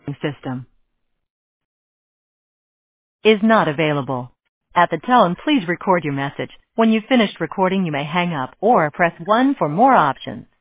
system is not available. At the tone, please record your message. When you've finished recording, you may hang up or press 1 for more options.